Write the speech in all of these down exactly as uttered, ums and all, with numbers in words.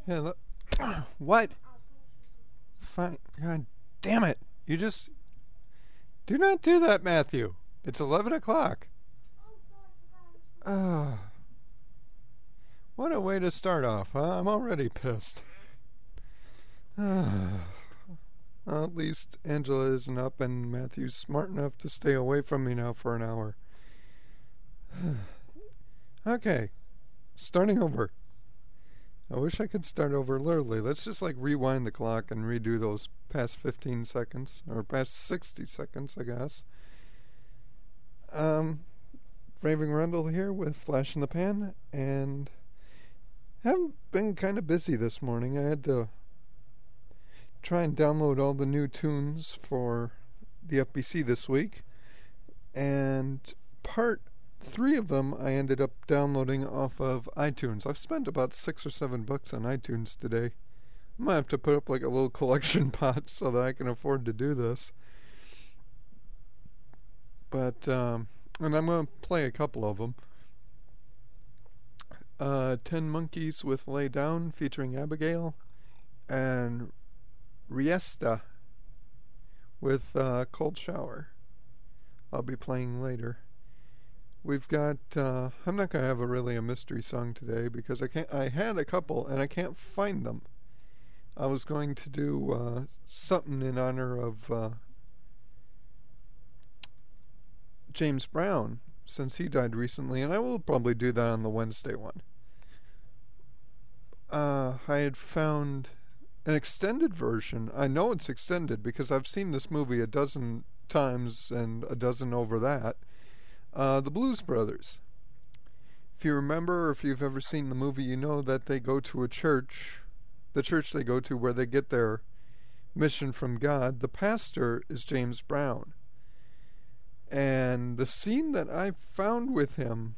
Yeah, look. What? Fine. God damn it. You just do not do that, Matthew. It's eleven o'clock. Ah, what a way to start off, huh? I'm already pissed. Ah, well, at least Angela isn't up and Matthew's smart enough to stay away from me now for an hour. Okay, starting over. I wish I could start over literally. Let's just like rewind the clock and redo those past fifteen seconds, or past sixty seconds, I guess. Um, Raving Rundle here with Flash in the Pan, and have been kind of busy this morning. I had to try and download all the new tunes for the F B C this week, and part three of them I ended up downloading off of iTunes. I've spent about six or seven bucks on iTunes today. I might have to put up like a little collection pot so that I can afford to do this. But, um, and I'm going to play a couple of them. Uh, Ten Monkeys with Lay Down featuring Abigail, and Riesta with uh, Cold Shower. I'll be playing later. We've got, uh, I'm not going to have a really a mystery song today because I can't, I had a couple and I can't find them. I was going to do uh, something in honor of uh, James Brown since he died recently, and I will probably do that on the Wednesday one. Uh, I had found an extended version. I know it's extended because I've seen this movie a dozen times and a dozen over that. Uh, the Blues Brothers. If you remember, or if you've ever seen the movie, you know that they go to a church, the church they go to where they get their mission from God. The pastor is James Brown. And the scene that I found with him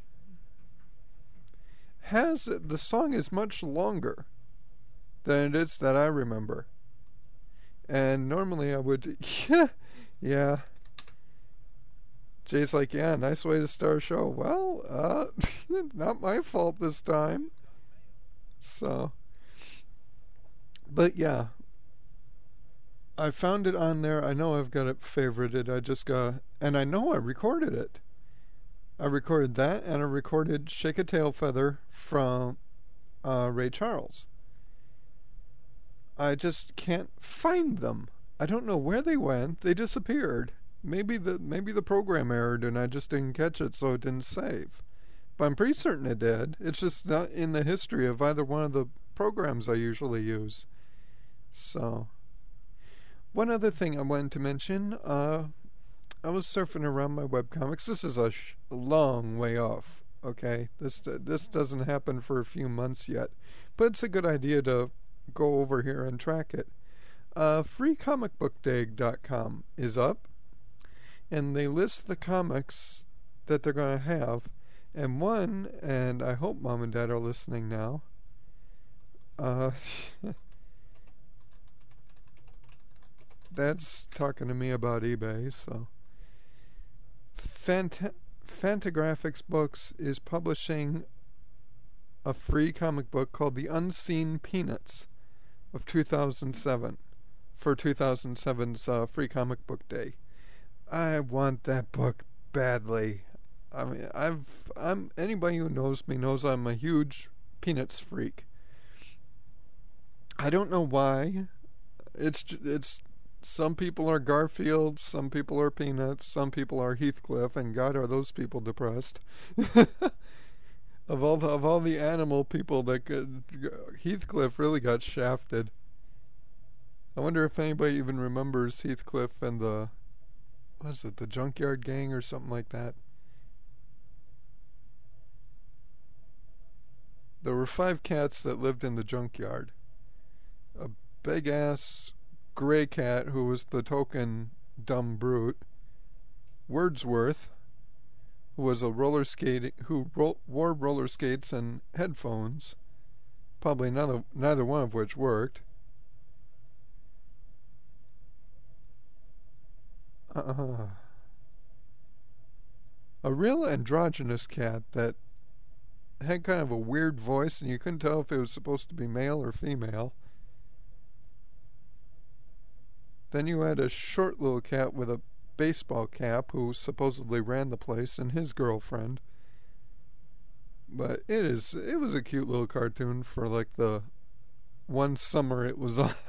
has, the song is much longer than it is that I remember. And normally I would, yeah, yeah. Jay's like, yeah, nice way to start a show. Well, uh, not my fault this time. So, but yeah, I found it on there. I know I've got it favorited. I just got, and I know I recorded it. I recorded that, and I recorded Shake a Tail Feather from uh, Ray Charles. I just can't find them. I don't know where they went. They disappeared. Maybe the maybe the program errored and I just didn't catch it, so it didn't save. But I'm pretty certain it did. It's just not in the history of either one of the programs I usually use. So, one other thing I wanted to mention, uh, I was surfing around my webcomics. This is a sh- long way off, okay? This this doesn't happen for a few months yet, but it's a good idea to go over here and track it. Uh, free comic book day dot com is up, and they list the comics that they're going to have. And one, and I hope Mom and Dad are listening now, uh, that's talking to me about eBay, so. Fant- Fantagraphics Books is publishing a free comic book called The Unseen Peanuts of two thousand seven for two thousand seven's uh, Free Comic Book Day. I want that book badly. I mean, I've I'm anybody who knows me knows I'm a huge Peanuts freak. I don't know why. It's it's some people are Garfield, some people are Peanuts, some people are Heathcliff, and God, are those people depressed. Of all the, of all the animal people that could, Heathcliff really got shafted. I wonder if anybody even remembers Heathcliff and the, what is it, the Junkyard Gang or something like that. There were five cats that lived in the junkyard. A big ass gray cat who was the token dumb brute. Wordsworth, who was a roller skating, who ro- wore roller skates and headphones, probably neither, neither one of which worked. Uh, a real androgynous cat that had kind of a weird voice, and you couldn't tell if it was supposed to be male or female. Then you had a short little cat with a baseball cap who supposedly ran the place, and his girlfriend. But it is it was a cute little cartoon for like the one summer it was on.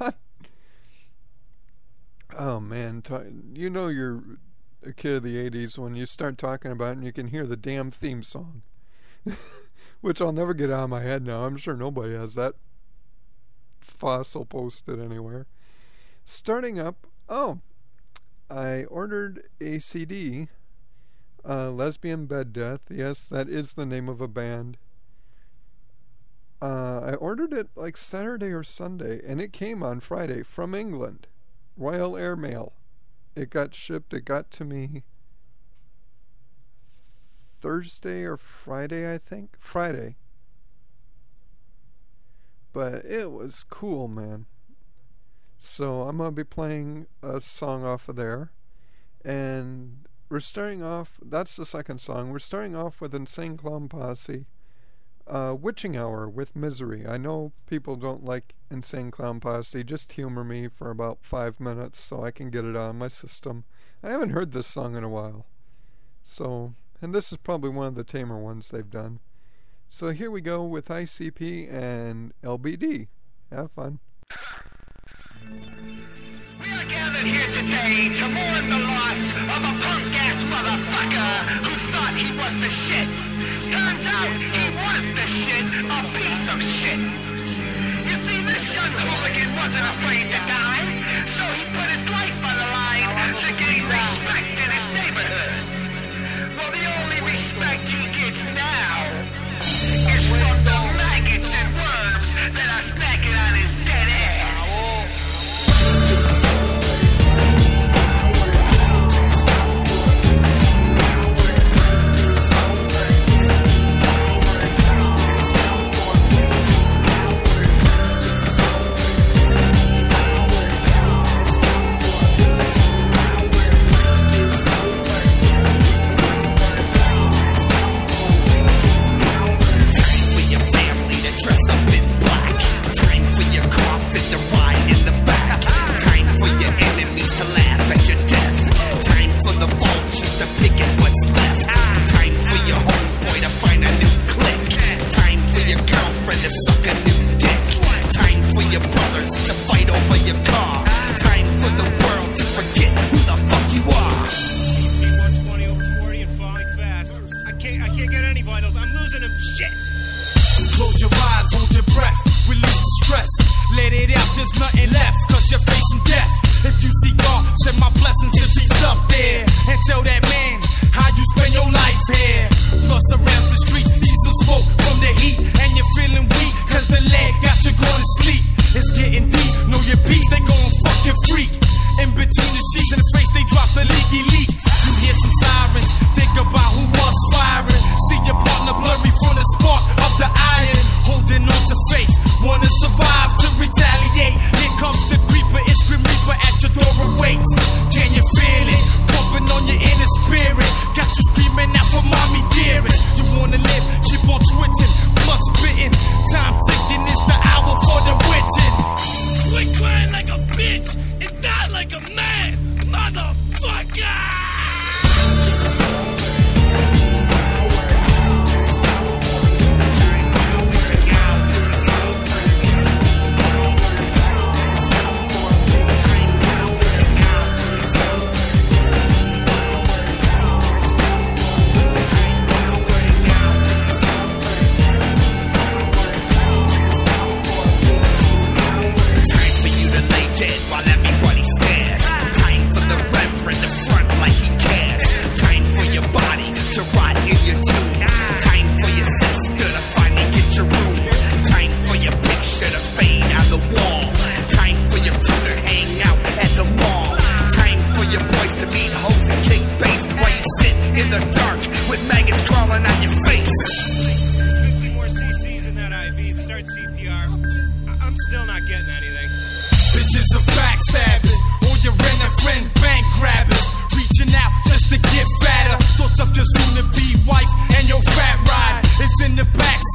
Oh man, t- you know you're a kid of the eighties when you start talking about it and you can hear the damn theme song. Which I'll never get out of my head now. I'm sure nobody has that fossil posted anywhere. Starting up, oh, I ordered a C D, uh, Lesbian Bed Death. Yes, that is the name of a band. Uh, I ordered it like Saturday or Sunday, and it came on Friday from England. Royal Air Mail. It got shipped, it got to me Thursday or Friday, I think. Friday. But it was cool, man. So I'm going to be playing a song off of there. And we're starting off, that's the second song. We're starting off with Insane Clown Posse. Uh, Witching Hour with Misery. I know people don't like Insane Clown Posse. Just humor me for about five minutes so I can get it on my system. I haven't heard this song in a while. So, and this is probably one of the tamer ones they've done. So here we go with I C P and L B D. Have fun. We are gathered here today to mourn the loss of a punk-ass motherfucker who thought he was the shit. Turns out he was the shit, a piece of shit. You see, this young hooligan wasn't afraid to die, so he put his life on the line to gain respect in his neighborhood. Well, the only respect he gets now is from the maggots and worms that are snacking on his dead ass. Of your soon-to-be wife and your fat ride is in the back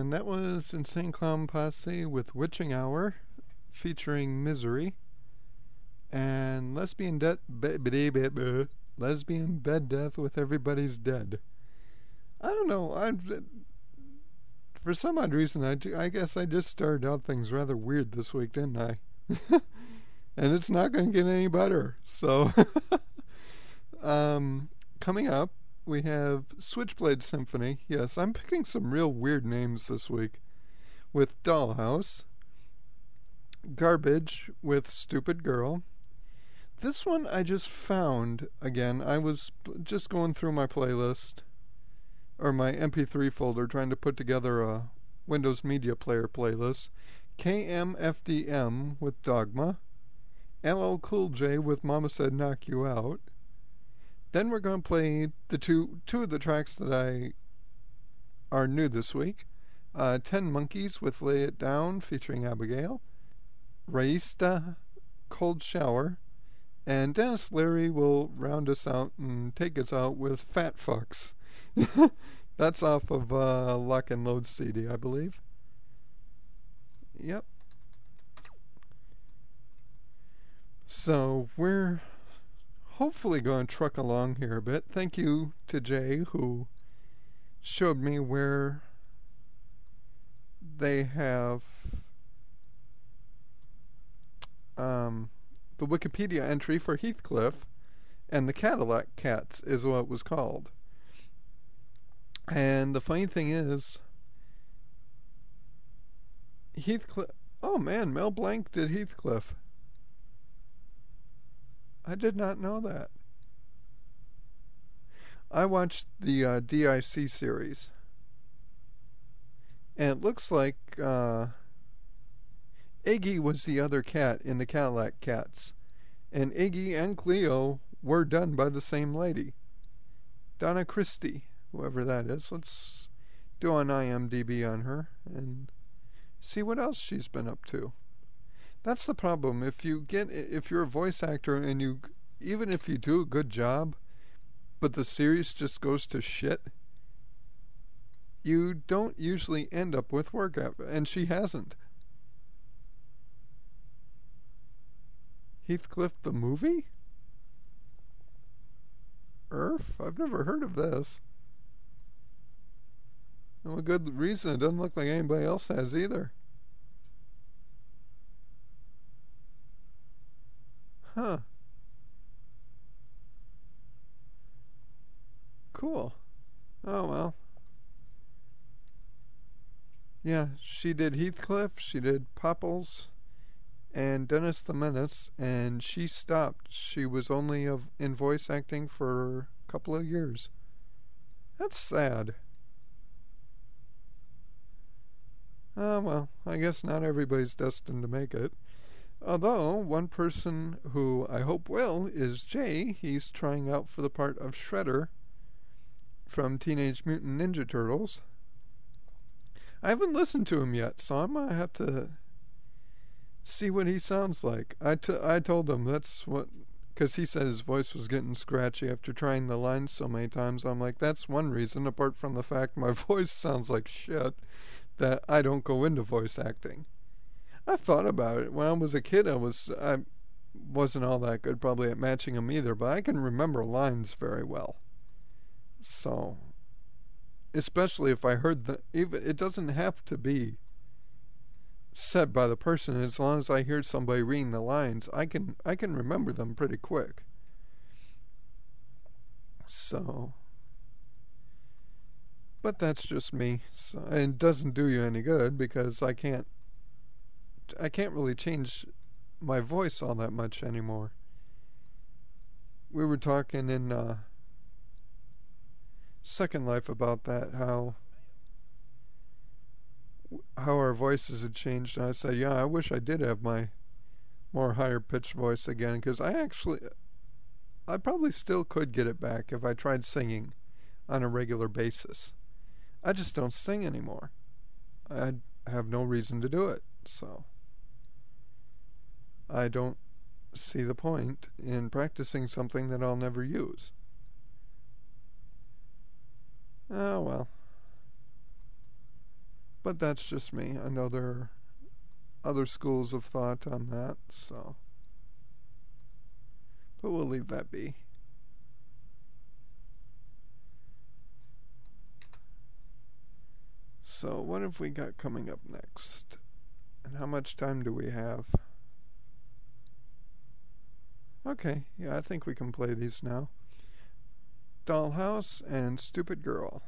And that was Insane Clown Posse with Witching Hour, featuring Misery, and Lesbian Death, Lesbian Bed Death with Everybody's Dead. I don't know, I, for some odd reason, I, I guess I just started out things rather weird this week, didn't I? And it's not going to get any better, so... um, coming up, we have Switchblade Symphony. Yes, I'm picking some real weird names this week. With Dollhouse. Garbage with Stupid Girl. This one I just found, again, I was just going through my playlist, or my M P three folder, trying to put together a Windows Media Player playlist. K M F D M with Dogma. L L Cool J with Mama Said Knock You Out. Then we're going to play the two two of the tracks that I are new this week. Uh, Ten Monkeys with Lay It Down featuring Abigail. Raista, Cold Shower. And Dennis Leary will round us out and take us out with Fat Fucks. That's off of uh, Lock and Load C D, I believe. Yep. So we're... hopefully going to truck along here a bit. Thank you to Jay, who showed me where they have um, the Wikipedia entry for Heathcliff, and the Cadillac Cats is what it was called. And the funny thing is, Heathcliff... oh man, Mel Blanc did Heathcliff. I did not know that. I watched the uh, D I C series, and it looks like uh, Iggy was the other cat in the Cadillac Cats, and Iggy and Cleo were done by the same lady, Donna Christie, whoever that is. Let's do an I M D B on her and see what else she's been up to. That's the problem. If you get, if you're a voice actor and you, even if you do a good job, but the series just goes to shit, you don't usually end up with work, and she hasn't. Heathcliff the movie? Earth? I've never heard of this. No good reason. It doesn't look like anybody else has either. Huh. Cool. Oh, well. Yeah, she did Heathcliff, she did Popples, and Dennis the Menace, and she stopped. She was only of, in voice acting for a couple of years. That's sad. Oh, well, I guess not everybody's destined to make it. Although, one person who I hope will is Jay. He's trying out for the part of Shredder from Teenage Mutant Ninja Turtles. I haven't listened to him yet, so I'm going to have to see what he sounds like. I, t- I told him that's what... because he said his voice was getting scratchy after trying the lines so many times. I'm like, that's one reason, apart from the fact my voice sounds like shit, that I don't go into voice acting. I thought about it. When I was a kid, I was I wasn't all that good probably at matching them either, but I can remember lines very well. So, especially if I heard the even it doesn't have to be said by the person. As long as I hear somebody reading the lines, I can I can remember them pretty quick. So, but that's just me. So, and it doesn't do you any good because I can't I can't really change my voice all that much anymore. We were talking in uh, Second Life about that, how how our voices had changed, and I said, yeah, I wish I did have my more higher pitched voice again, because I actually, I probably still could get it back if I tried singing on a regular basis. I just don't sing anymore. I have no reason to do it, so I don't see the point in practicing something that I'll never use. Oh well. But that's just me. I know there are other schools of thought on that, so. But we'll leave that be. So what have we got coming up next? And how much time do we have? Okay, yeah, I think we can play these now. Dollhouse and Stupid Girl.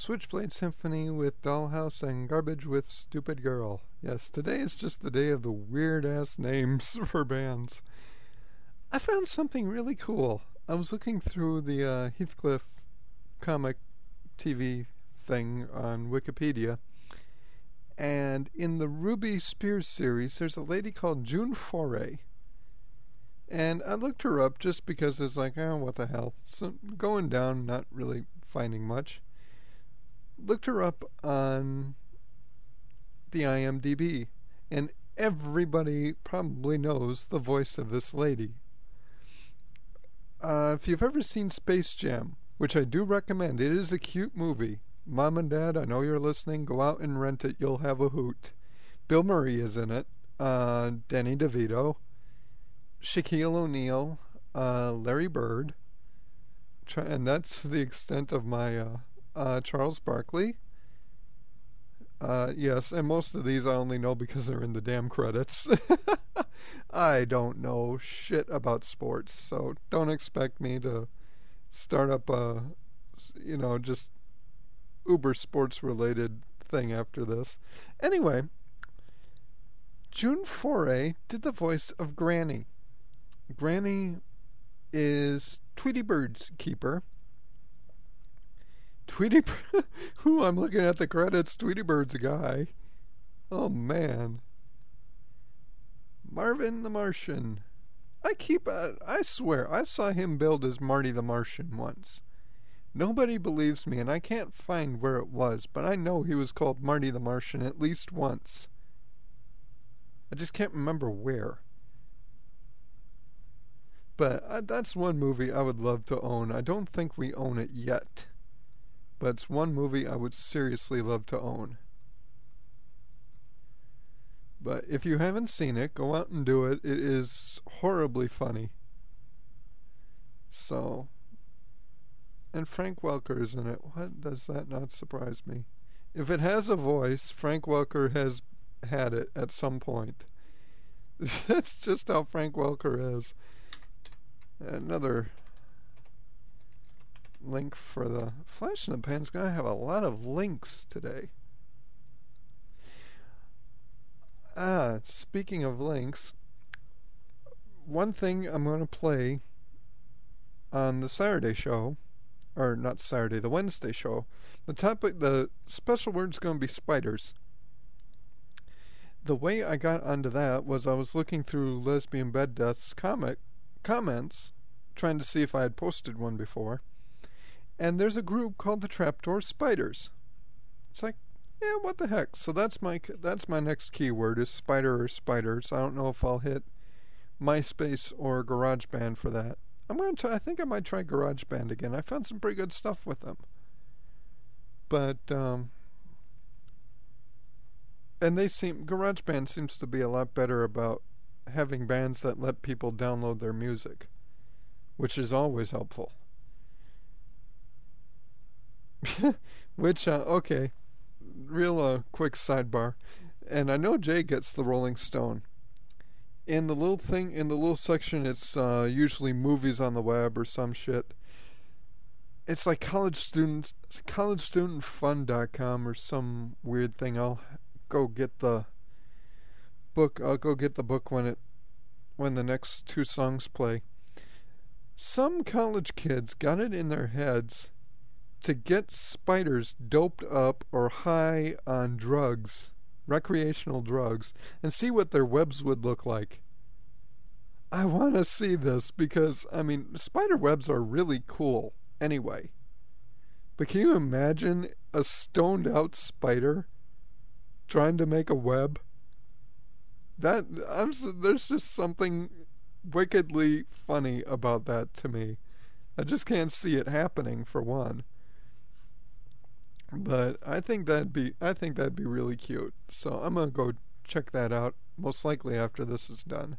Switchblade Symphony with Dollhouse and Garbage with Stupid Girl. Yes, today is just the day of the weird-ass names for bands. I found something really cool. I was looking through the uh, Heathcliff comic T V thing on Wikipedia, and in the Ruby Spears series, there's a lady called June Foray. And I looked her up just because it's like, oh, what the hell. So going down, not really finding much. Looked her up on the I M D B, and everybody probably knows the voice of this lady. Uh, if you've ever seen Space Jam, which I do recommend, it is a cute movie. Mom and Dad, I know you're listening. Go out and rent it. You'll have a hoot. Bill Murray is in it. Uh, Danny DeVito. Shaquille O'Neal. Uh, Larry Bird. And that's the extent of my uh, uh, Charles Barkley. Uh, yes, and most of these I only know because they're in the damn credits. I don't know shit about sports, so don't expect me to start up a, you know, just uber sports related thing after this. Anyway, June Foray did the voice of Granny. Granny is Tweety Bird's keeper. Tweety Bird, who I'm looking at the credits, Tweety Bird's a guy. Oh man. Marvin the Martian. I keep, uh, I swear, I saw him billed as Marty the Martian once. Nobody believes me, and I can't find where it was, but I know he was called Marty the Martian at least once. I just can't remember where. But uh, that's one movie I would love to own. I don't think we own it yet, but it's one movie I would seriously love to own. But if you haven't seen it, go out and do it. It is horribly funny. So, and Frank Welker is in it. What does that not surprise me? If it has a voice, Frank Welker has had it at some point. That's just how Frank Welker is. Another link for the Flash in the Pan's gonna have a lot of links today. Ah, speaking of links, one thing I'm going to play on the Saturday show, or not Saturday, the Wednesday show, the topic, the special word's going to be spiders. The way I got onto that was I was looking through Lesbian Bed Death's comic comments, trying to see if I had posted one before, and there's a group called the Trapdoor Spiders. It's like, yeah, what the heck? So that's my that's my next keyword is spider or spiders. I don't know if I'll hit MySpace or GarageBand for that. I'm going to I think I might try GarageBand again. I found some pretty good stuff with them. But um and they seem GarageBand seems to be a lot better about having bands that let people download their music, which is always helpful. which uh, okay. Real uh, quick sidebar, and I know Jay gets the Rolling Stone. In the little thing, in the little section, it's uh, usually movies on the web or some shit. It's like college students, college student fun dot com or some weird thing. I'll go get the book. I'll go get the book when it, when the next two songs play. Some college kids got it in their heads to get spiders doped up or high on drugs, recreational drugs, and see what their webs would look like. I want to see this because, I mean, spider webs are really cool anyway. But can you imagine a stoned out spider trying to make a web? That I'm there's just something wickedly funny about that to me. I just can't see it happening for one. But I think that'd be I think that'd be really cute. So I'm gonna go check that out, most likely after this is done.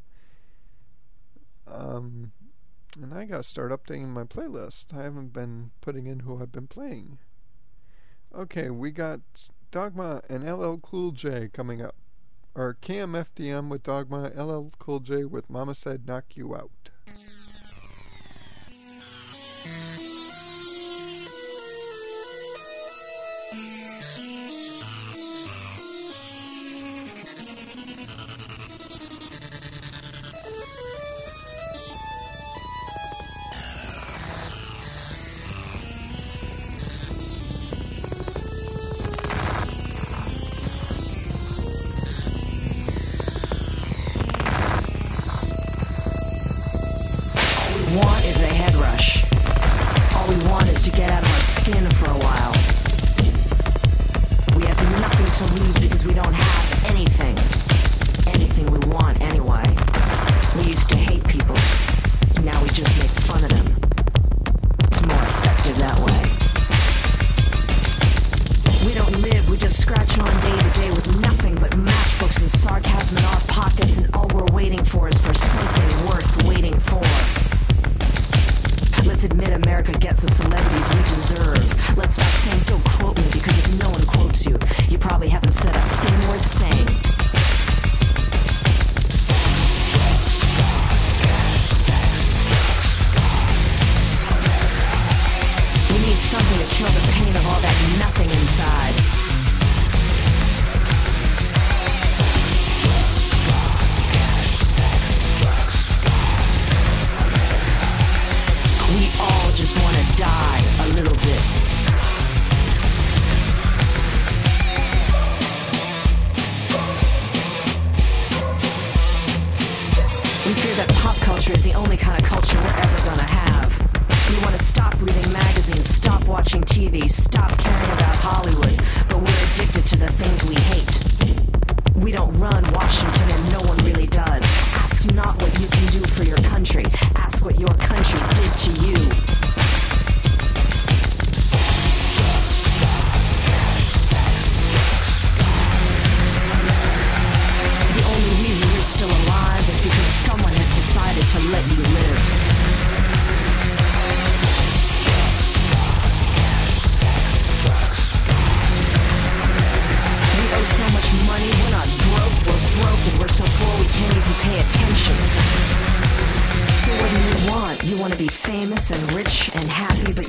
Um, and I gotta start updating my playlist. I haven't been putting in who I've been playing. Okay, we got Dogma and L L Cool J coming up. Or K M F D M with Dogma, L L Cool J with Mama Said Knock You Out.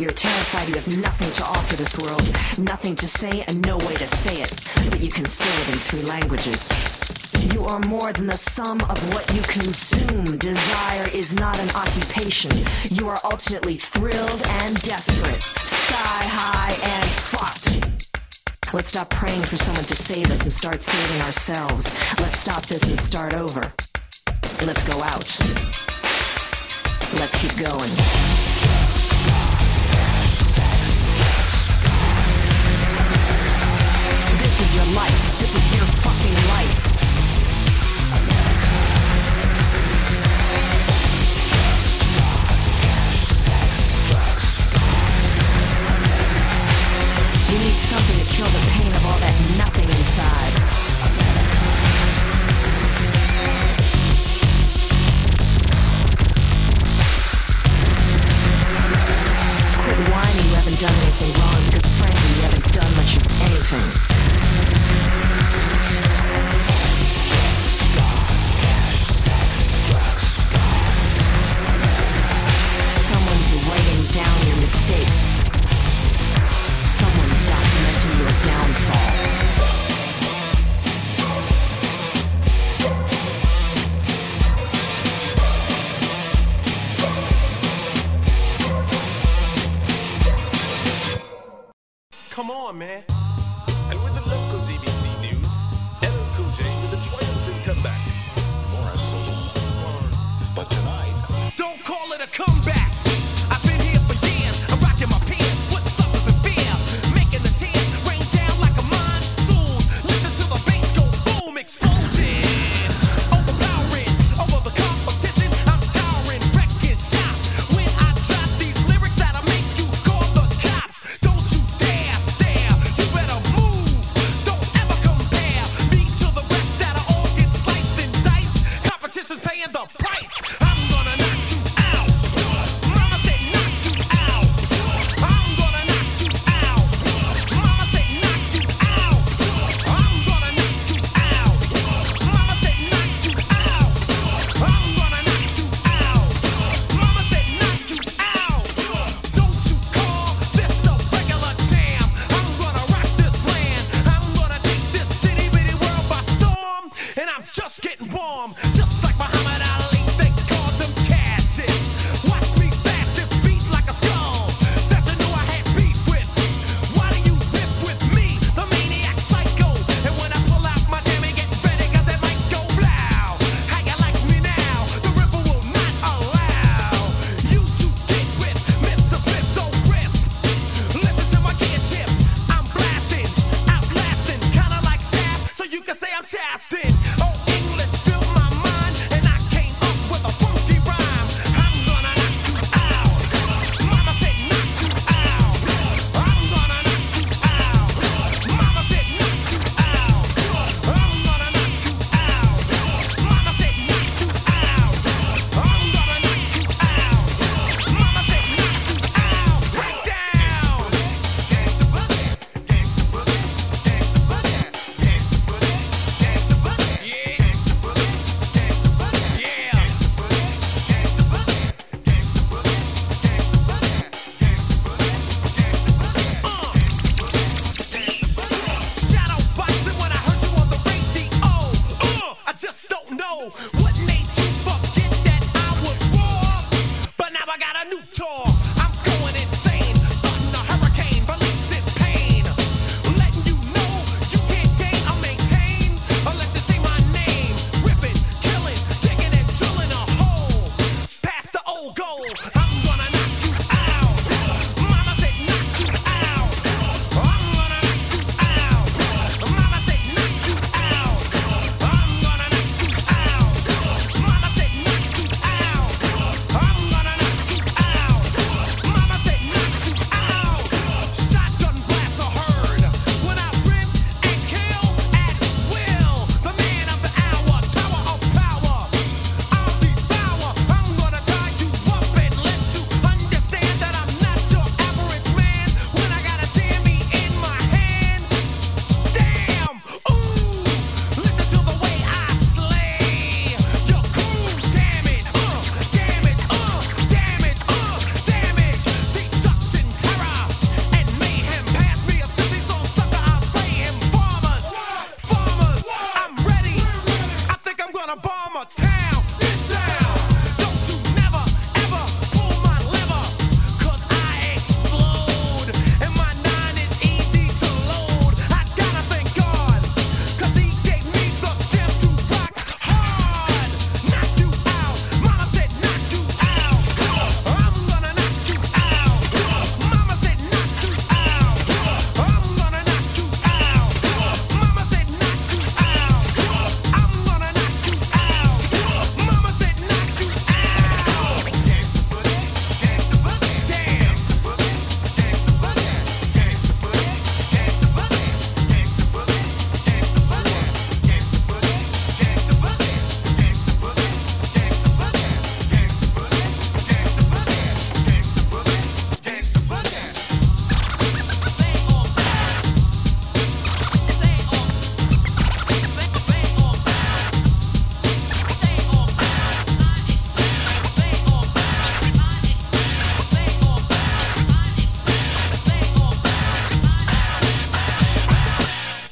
you're terrified you have nothing to offer this world, nothing to say and no way to say it, but you can say it in three languages. You are more than the sum of what you consume. Desire is not an occupation. You are alternately thrilled and desperate, sky high and fucked. Let's stop praying for someone to save us and start saving ourselves. Let's stop this and start over. Let's go out. Let's keep going. This is your life. This is your fucking life. You need something to kill the pain of all that nothing inside. Quit whining you haven't done anything wrong, because frankly you haven't done much of anything. Someone's writing down your mistakes. Someone's documenting your downfall. Come on, man. And with the local D B C news, L L Cool J with a triumphant comeback. More a solo. But tonight, don't call it a comeback. I've been here for years. I'm rocking my pants. What's up with fear? Making the tears rain down like a monsoon. Listen to the bass go boom, explosion. Overpowering over the competition. I'm towering, wrecking shots. When I drop these lyrics that'll make you call the cops. Don't you dare stare. You better move. Don't ever compare me to the rest that'll all get sliced and diced. Competition's paying the price. I'm gonna knock you out. Mama said knock you out. I'm gonna knock you out. Mama said knock you out. I'm gonna knock you out. Mama said knock you out. I'm gonna knock you out. Mama said knock you out. Don't you call this a regular jam. I'm gonna rock this land. I'm gonna take this city bitty world by storm. And I'm just getting warm. Just like Muhammad Ali, they called him Cassius. Watch me bash this beat like a skull that you knew I had beef with. Why do you riff with me, the maniac psycho? And when I pull out my jammy, get ready, cause it might go blow. How you like me now? The river will not allow you to get with Mister Smith, don't riff. Listen to my kidship. I'm blasting, outlasting, kinda like Shaft, so you can say I'm shafted. Oh, English filled my mind, and I came up with a funky rhyme. I'm gonna knock you out. Mama said knock you out. I'm gonna knock you out. Mama said knock you out. I'm gonna knock you out. Mama said knock you out. I'm gonna knock you out. Mama said knock you out. Break down. Gangsta boogie, gangsta boogie, gangsta boogie, gangsta boogie, gangsta boogie, yeah, gangsta boogie, gangsta boogie, yeah, gangsta boogie, gangsta boogie, gangsta boogie, gangsta boogie, gangsta boogie, gangsta boogie, uh. Shadow boxing when I heard you on the radio. Uh, I just don't know what made you forget that I was raw. But now I got a new tour. I'm going insane, starting a hurricane, releasing pain, letting you know you can't gain or maintain unless you say my name. Ripping, killing, digging and drilling a hole past the old goal. I'm gonna knock you out. Mama said knock you out. I'm gonna knock you out. Mama said knock you out. I'm gonna knock you out. a town. Get down. Don't you never, ever pull my lever, 'cause I explode. And my nine is easy to load. I gotta thank God, 'cause he gave me the strength to rock hard. Knock you out. Mama said knock you out. I'm gonna knock you out. Mama said knock you out. I'm gonna knock you out. Mama said knock you out. I'm gonna knock you out. Mama said knock you out. Gangsta boogie, gangsta boogie, damn. Gangsta boogie, gangsta boogie, gangsta boogie, gangsta boogie, gangsta boogie, gangsta boogie, gangsta boogie, gangsta boogie, gangsta boogie, gangsta boogie, gangsta boogie, gangsta boogie, gangsta boogie, gangsta boogie. Stay on fire. Stay on. Stay on fire. Stay on fire. Stay on fire. Stay on fire. Stay on fire.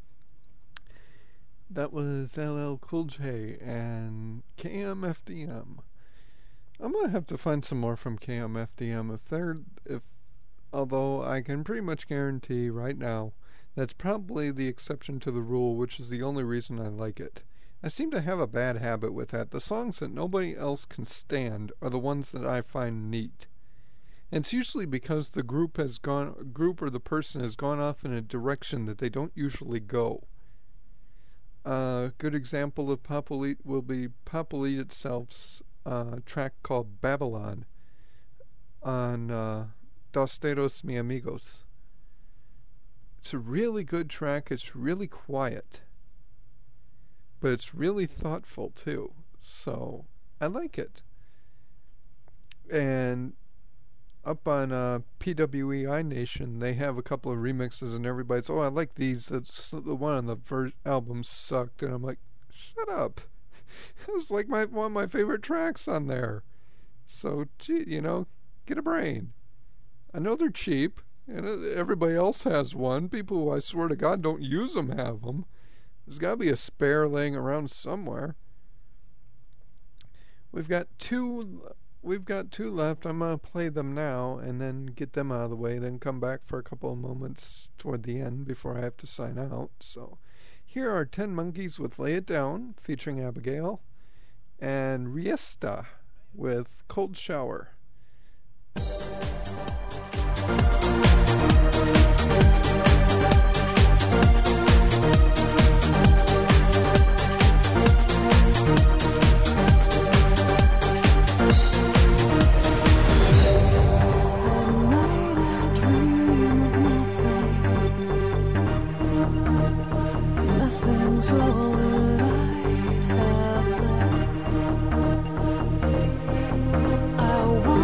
That was L L Cool J and K M F D M. I'm gonna have to find some more from K M F D M if they're if although I can pretty much guarantee right now that's probably the exception to the rule, which is the only reason I like it. I seem to have a bad habit with that. The songs that nobody else can stand are the ones that I find neat. And it's usually because the group has gone group or the person has gone off in a direction that they don't usually go. A good example of Pop Elite will be Pop Elite itself's uh, track called Babylon on uh, Dos Dedos Mi Amigos. It's a really good track. It's really quiet, but it's really thoughtful too. So I like it. And up on uh, P W E I Nation, they have a couple of remixes, and everybody's, oh, I like these. That's the one on the ver- album sucked, and I'm like, shut up. It was like my one of my favorite tracks on there. So, gee, you know, get a brain. I know they're cheap, and everybody else has one. People who I swear to God don't use them have them. There's got to be a spare laying around somewhere. We've got two. We've got two left. I'm going to play them now and then get them out of the way, then come back for a couple of moments toward the end before I have to sign out. So here are Ten Monkeys with Lay It Down, featuring Abigail, and Riesta with Cold Shower. All that I have left. I want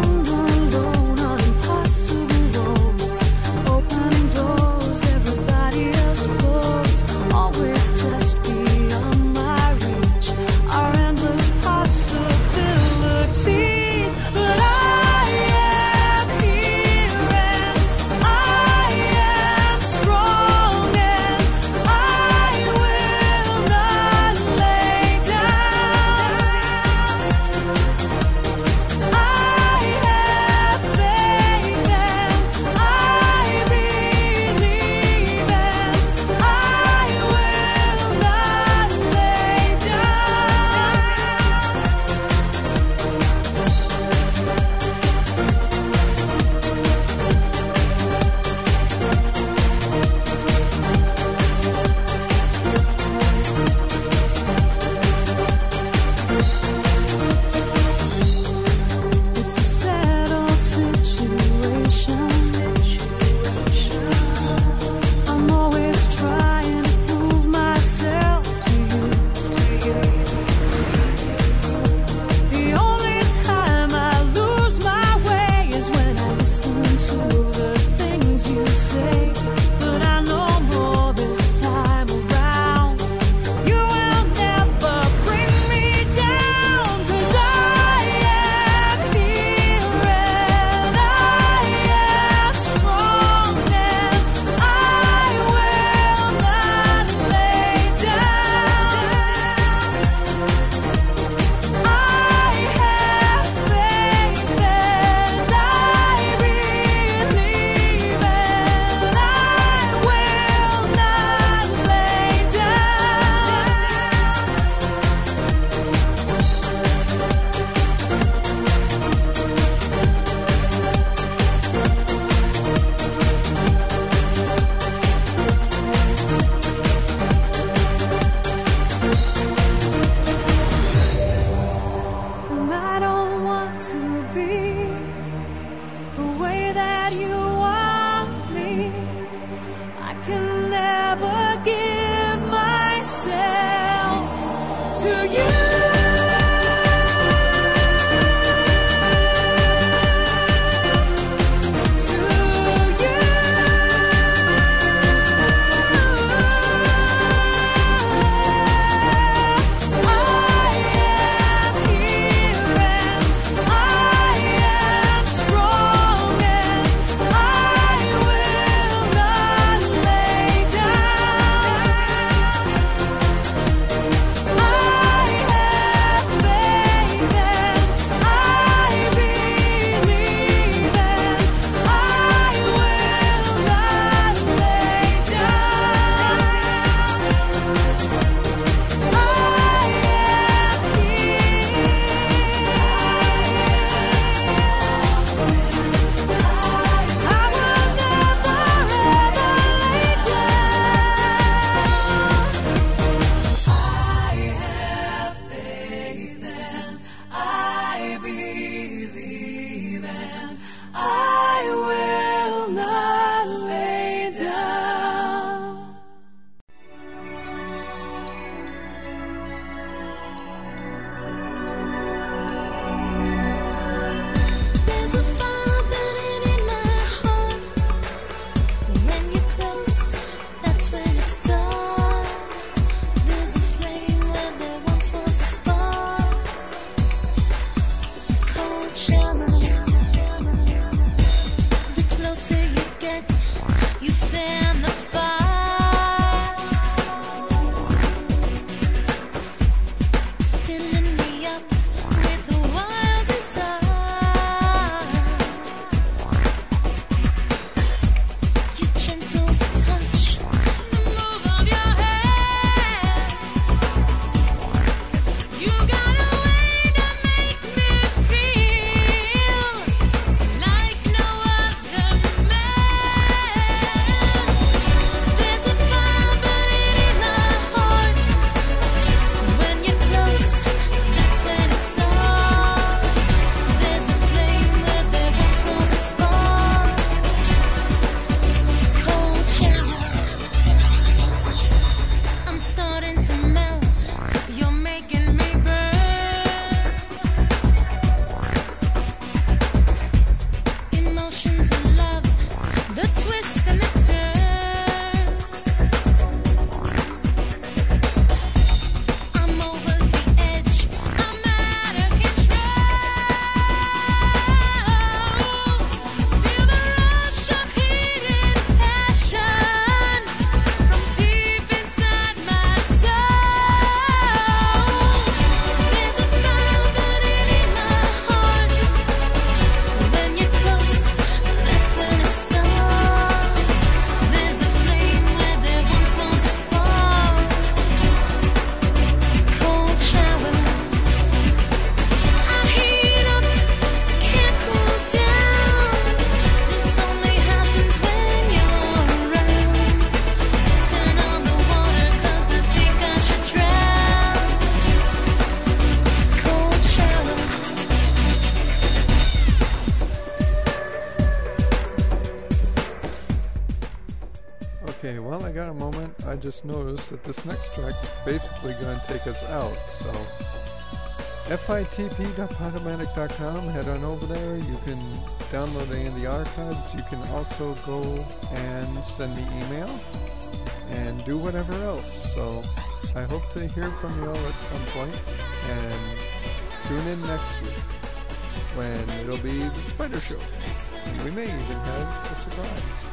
just noticed that this next track's basically going to take us out, so F I T P dot podomatic dot com, head on over there. You can download any of the archives. You can also go and send me email and do whatever else. So I hope to hear from you all at some point, and tune in next week when it'll be the Spider Show. And we may even have a surprise.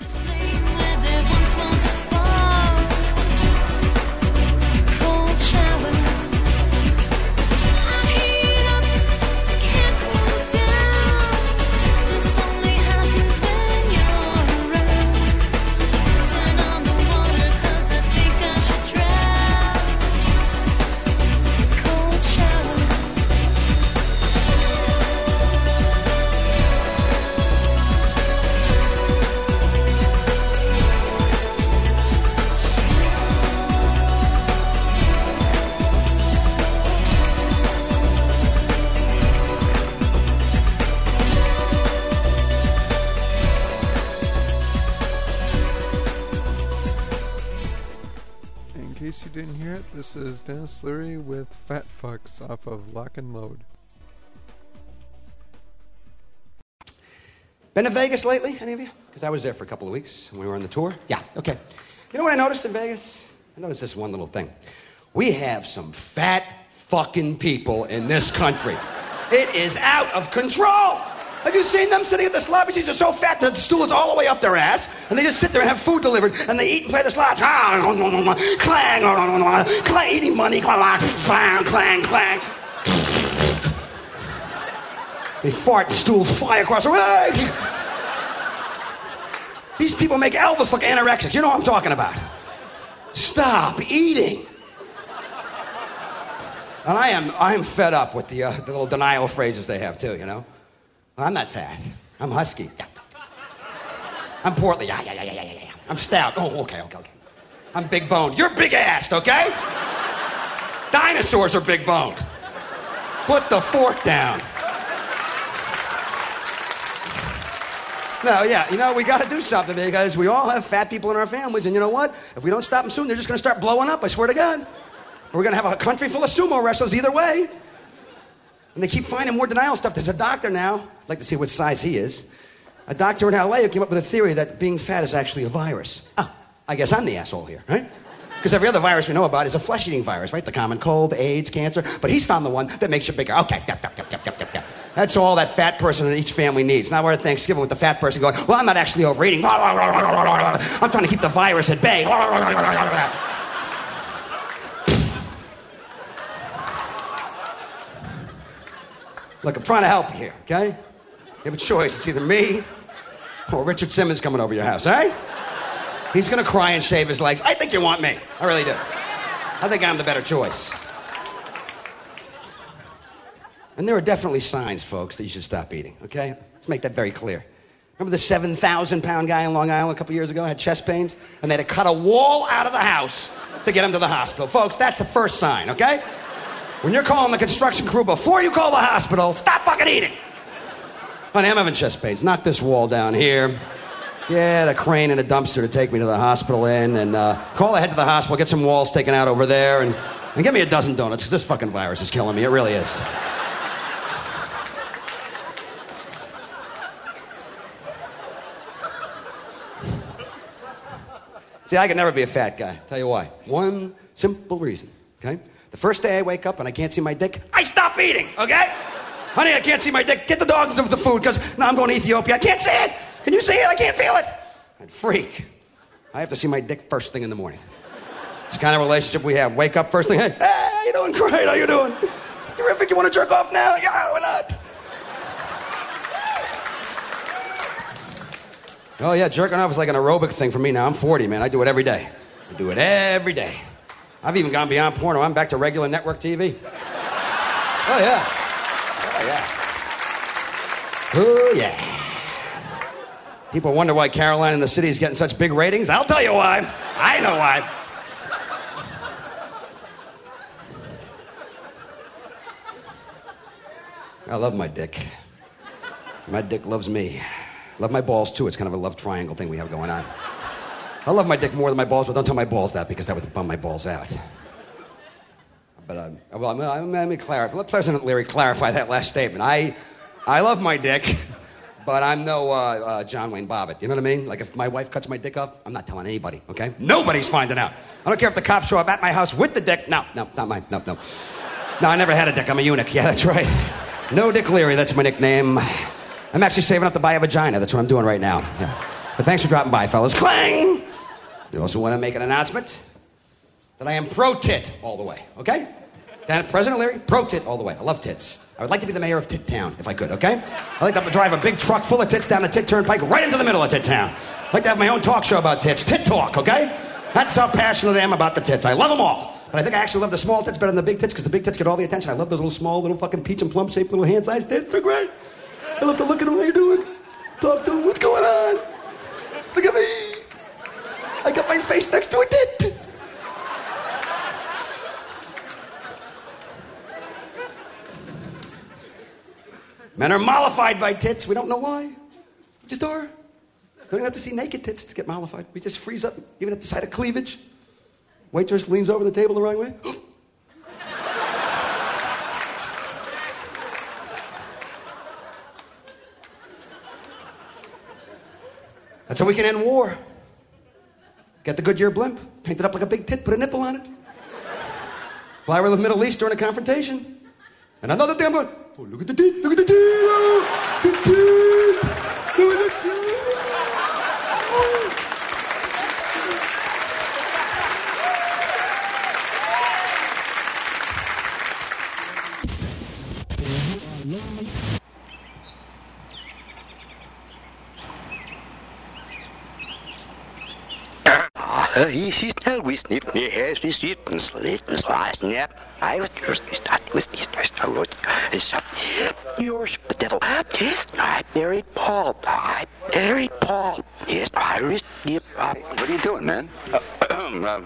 This is Dennis Leary with Fat Fucks off of Lock and Load. Been to Vegas lately, any of you? Because I was there for a couple of weeks when we were on the tour. Yeah, okay. You know what I noticed in Vegas? I noticed this one little thing. We have some fat fucking people in this country. It is out of control. Have you seen them sitting at the slot machines? They're so fat that the stool is all the way up their ass, and they just sit there and have food delivered, and they eat and play the slots. Clang, clang, eating money. Clang, clang, clang. They fart, stools fly across the room. These people make Elvis look anorexic. You know what I'm talking about. Stop eating. And I am, I am fed up with the, uh, the little denial phrases they have too, you know. I'm not fat. I'm husky. Yeah. I'm portly. Yeah, yeah, yeah, yeah, yeah, yeah. I'm stout. Oh, okay, okay, okay. I'm big boned. You're big assed, okay? Dinosaurs are big boned. Put the fork down. No, yeah, you know, we got to do something because we all have fat people in our families, and you know what? If we don't stop them soon, they're just going to start blowing up, I swear to God. We're going to have a country full of sumo wrestlers either way. And they keep finding more denial stuff. There's a doctor now, I'd like to see what size he is, a doctor in L A who came up with a theory that being fat is actually a virus. Oh, I guess I'm the asshole here, right? Because every other virus we know about is a flesh-eating virus, right? The common cold, AIDS, cancer. But he's found the one that makes you bigger. Okay, yep, yep, yep, yep, yep, yep. That's all that fat person in each family needs. Now we're at Thanksgiving with the fat person going, well, I'm not actually overeating. I'm trying to keep the virus at bay. Look, I'm trying to help you here, okay? You have a choice. It's either me or Richard Simmons coming over your house, all right? He's going to cry and shave his legs. I think you want me. I really do. I think I'm the better choice. And there are definitely signs, folks, that you should stop eating, okay? Let's make that very clear. Remember the seven thousand pound guy in Long Island a couple years ago had chest pains? And they had to cut a wall out of the house to get him to the hospital. Folks, that's the first sign, okay? When you're calling the construction crew before you call the hospital, stop fucking eating. Honey, I'm having chest pains. Knock this wall down here. Yeah, the crane and a dumpster to take me to the hospital in, and uh, call ahead to the hospital, get some walls taken out over there, and, and get me a dozen donuts, because this fucking virus is killing me. It really is. See, I could never be a fat guy. Tell you why. One simple reason, okay? The first day I wake up and I can't see my dick, I stop eating, okay? Honey, I can't see my dick. Get the dogs with the food, because now I'm going to Ethiopia. I can't see it. Can you see it? I can't feel it. I'd freak. I have to see my dick first thing in the morning. It's the kind of relationship we have. Wake up first thing. Hey, hey, how you doing? Great. How you doing? Terrific. You want to jerk off now? Yeah, why not? Oh, yeah, jerking off is like an aerobic thing for me now. I'm forty, man. I do it every day. I do it every day. I've even gone beyond porno. I'm back to regular network T V. Oh, yeah. Oh, yeah. Oh, yeah. People wonder why Caroline in the City is getting such big ratings. I'll tell you why. I know why. I love my dick. My dick loves me. Love my balls, too. It's kind of a love triangle thing we have going on. I love my dick more than my balls, but don't tell my balls that because that would bum my balls out. But um, well, I'm, I'm, let me clarify. Let President Leary clarify that last statement. I, I love my dick, but I'm no uh, uh, John Wayne Bobbitt. You know what I mean? Like if my wife cuts my dick off, I'm not telling anybody. Okay? Nobody's finding out. I don't care if the cops show up at my house with the dick. No, no, not mine. No, no. No, I never had a dick. I'm a eunuch. Yeah, that's right. No Dick Leary. That's my nickname. I'm actually saving up to buy a vagina. That's what I'm doing right now. Yeah. But thanks for dropping by, fellas. Clang! You also want to make an announcement that I am pro-tit all the way, okay? Dan, President Leary, pro-tit all the way. I love tits. I would like to be the mayor of Tit Town, if I could, okay? I'd like to drive a big truck full of tits down the Tit Turnpike right into the middle of Tit Town. I'd like to have my own talk show about tits. Tit Talk, okay? That's how passionate I am about the tits. I love them all. But I think I actually love the small tits better than the big tits because the big tits get all the attention. I love those little small, little fucking peach and plum shaped little hand-sized tits. They're great. I love to look at them. How you doing? Talk to them. What's going on? Look at me. I got my face next to a tit. Men are mollified by tits. We don't know why. We just are. Don't even have to see naked tits to get mollified. We just freeze up, even at the sight of cleavage. Waitress leans over the table the wrong way. That's how we can end war. Get the Goodyear blimp, paint it up like a big tit, put a nipple on it. Fly over the Middle East during a confrontation. And another damn one. Oh, look at the tit, look at the tit. Oh, the tit. Look at the tit. He snel we sniff near hairs we sit and slit and slice nap. I was just start with this to is up yours the devil. Yes, I buried Paul. I buried Paul. Yes, I was. What are you doing, man? Uh, um,